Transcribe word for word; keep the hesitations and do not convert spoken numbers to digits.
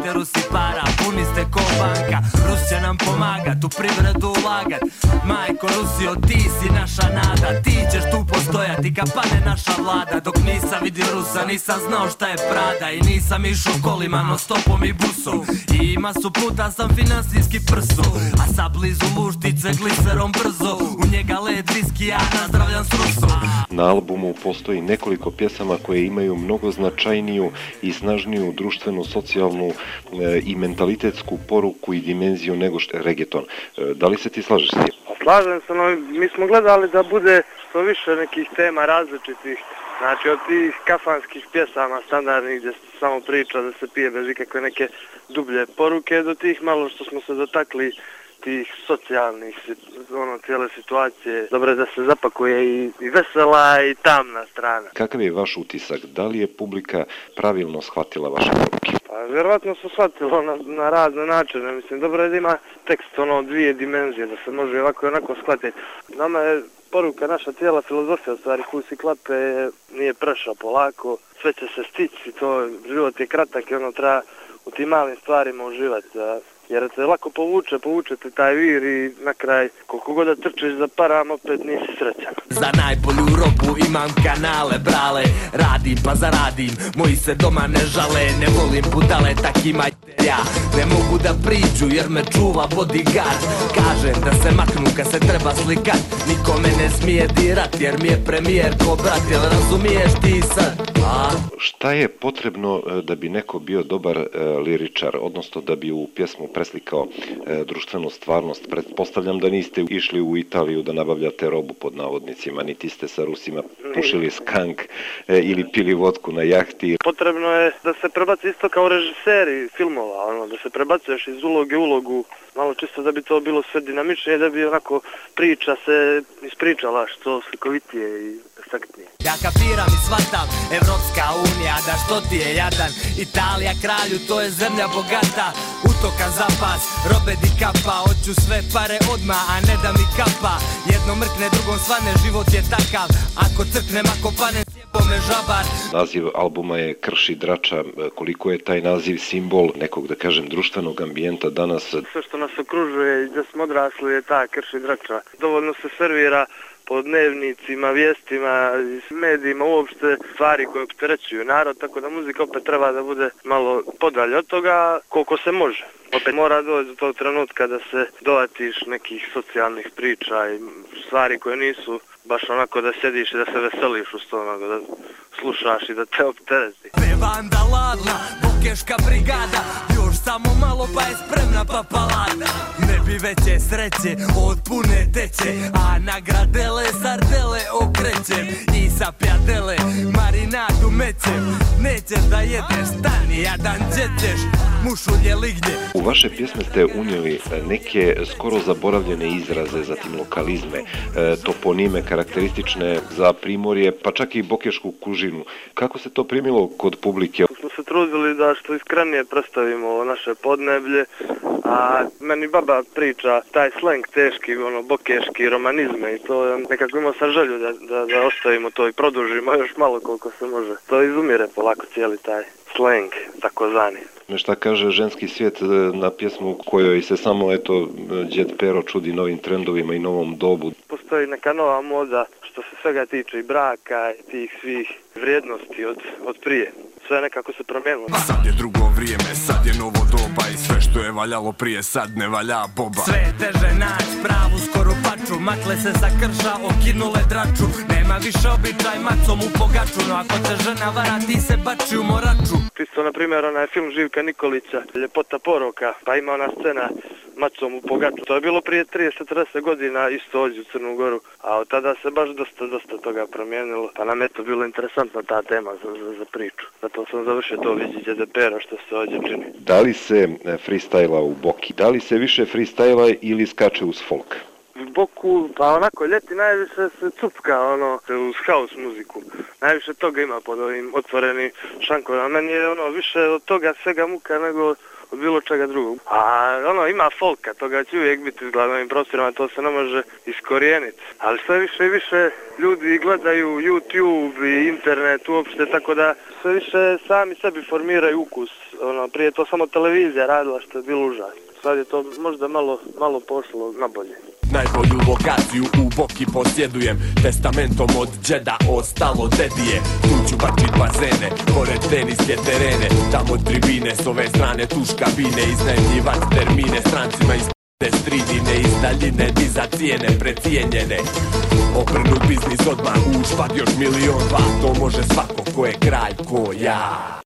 Imate Rusi para, puni ste ko banka. Rus će nam pomagat, u privredu ulagat. Majko Rusio, ti si naša nada. Ti ćeš tu postojati kad padne naša vlada. Dok nisam vidio Rusa, nisam znao šta je Prada. I nisam išao kolima, no stopom i busom. I masu puta sam finansijski prso. A sa blizu luštice gliserom brzo. U njega led viski, ja nazdravljam s Rusom. Na albumu postoji nekoliko pjesama koje imaju mnogo značajniju i snažniju društvenu, socijalnu e, i mentalitetsku poruku i dimenziju nego što je reggaeton. E, da li se ti slažeš s tim? Slažem se, no, mi smo gledali da bude što više nekih tema različitih. Znači od tih kafanskih pjesama standardnih gdje se samo priča da se pije bez ikakve neke dublje poruke do tih malo što smo se dotakli tih socijalnih, ono, cijele situacije. Dobro je da se zapakuje i, i vesela i tamna strana. Kakav je vaš utisak? Da li je publika pravilno shvatila vaše poruke? Pa vjerojatno se shvatilo na, na razne načine. Mislim, dobro je da ima tekst ono dvije dimenzije, da se može ovako i onako shvatiti. Nama je poruka, naša cijela filozofija, u stvari, kusi klape, nije prešao polako, sve će se stići, to život je kratak i ono treba u tim malim stvarima uživati. Jer te lako povuče, povuče te taj vir i na kraj koliko god da trčiš za param opet nisi srećan. Za najbolju robu imam kanale, brale, radim pa zaradim, moji se doma ne žale, ne volim budale takima ja, ne mogu da priđu jer me čuva bodyguard. Kažem da se maknu kad se treba slikat, niko me ne smije dirat jer mi je premijer ko brat, jel razumiješ ti sad? A? Šta je potrebno da bi neko bio dobar e, liričar, odnosno da bi u pjesmu preslikao e, društvenu stvarnost? Pretpostavljam da niste išli u Italiju da nabavljate robu pod navodnicima, niti ste sa Rusima pušili skank e, ili pili vodku na jahti. Potrebno je da se prebaci isto kao režiseri filmova, ono, da se prebacuješ iz uloge u ulogu, malo čisto da bi to bilo sve dinamičnije, da bi onako priča se ispričala što slikovitije i efektnije. Ja kapiram i shvatam, Evropska unija, da što ti je jadan, Italija kralju, to je zemlja bogata, utoka zapas, robe di kapa, hoću sve pare odma, a ne da mi kapa, jedno mrkne, drugom svane, život je takav, ako crknem, ako panem, sjebo me žabar. Naziv albuma je Krši drača, koliko je taj naziv simbol nekog, da kažem, društvenog ambijenta danas? Sve što nas okružuje i gdje smo odrasli je ta Krši drača. Dovoljno se servira po dnevnicima, vijestima, medijima, uopšte stvari koje opterećuju narod, tako da muzika opet treba da bude malo podalje od toga koliko se može. Opet mora doći do tog trenutka da se dovatiš nekih socijalnih priča i stvari koje nisu baš onako da sjediš i da se veseliš uz to, onako da slušaš i da te optereti. Bevanda ladna, bokeška brigada, još samo malo pa je spremna papalada. Ne bi veće sreće od pune teće, a nagradele sardele okrećem i sa pjadele marinadu mećem. Nećeš da jedeš, stani jadan džećeš, mušulje lignje. U vaše pjesme ste unijeli neke skoro zaboravljene izraze, zatim lokalizme, toponime karakteristične za Primorje, pa čak i Bokešku kužinu. Kako se to primilo kod publike? Smo se trudili da što iskrenije predstavimo naše podneblje, a meni baba priča taj sleng teški, ono, bokeški, romanizme i to nekako imao sam želju da, da, da ostavimo to i produžimo još malo koliko se može. To izumire polako cijeli taj sleng, takozvani. Šta kaže ženski svijet na pjesmu kojoj se samo, eto, Đed Pero čudi novim trendovima i novom dobu? Postoji neka nova moda što se svega tiče i braka i tih svih vrijednosti od, od prije. Sve nekako se promijenilo. Sad je drugo vrijeme, sad je novo doba i sve što je valjalo prije sad ne valja boba. Sve je teže naći pravu skoru paču, makle se sa krša, okinule draču. Nema više običaj macom u pogaču, no ako te žena vara ti se bači u moraču. Isto, na primjer, onaj film Živka Nikolića, Ljepota poroka, pa ima ona scena macom u pogaču. To je bilo prije trideset do četrdeset godina, isto ovdje u Crnu Goru, a od tada se baš dosta, dosta toga promijenilo, pa nam je to bilo interesantna ta tema za, za, za priču. Zato sam završio to vidi Đede Pero što se ovdje čini. Da li se freestyla u Boki? Da li se više freestyla ili skače uz folk? U Boku, pa onako, ljeti najviše se cupka, ono, uz house muziku. Najviše toga ima pod ovim otvorenim šankovima. Meni je ono više od toga svega muka nego od bilo čega drugog. A ono, ima folka, toga će uvijek biti izgleda na ovim prostorima, to se ne može iskorijeniti. Ali sve više i više ljudi gledaju YouTube i internet uopšte, tako da sve više sami sebi formiraju ukus. Ono, prije to samo televizija radila što je bilo užasno. Sad je to možda malo, malo pošlo na bolje. Najbolju lokaciju u Boki posjedujem, testamentom od džeda ostalo dedije. Tu ću bačit bazene, pored teniske terene, tamo tribine, s ove strane tuš kabine, iznajmljivat termine strancima iz p***e stridine, iz daljine diza cijene precijenjene. Obrnut biznis odmah u špad još milion dva, to može svako ko je kralj ko ja.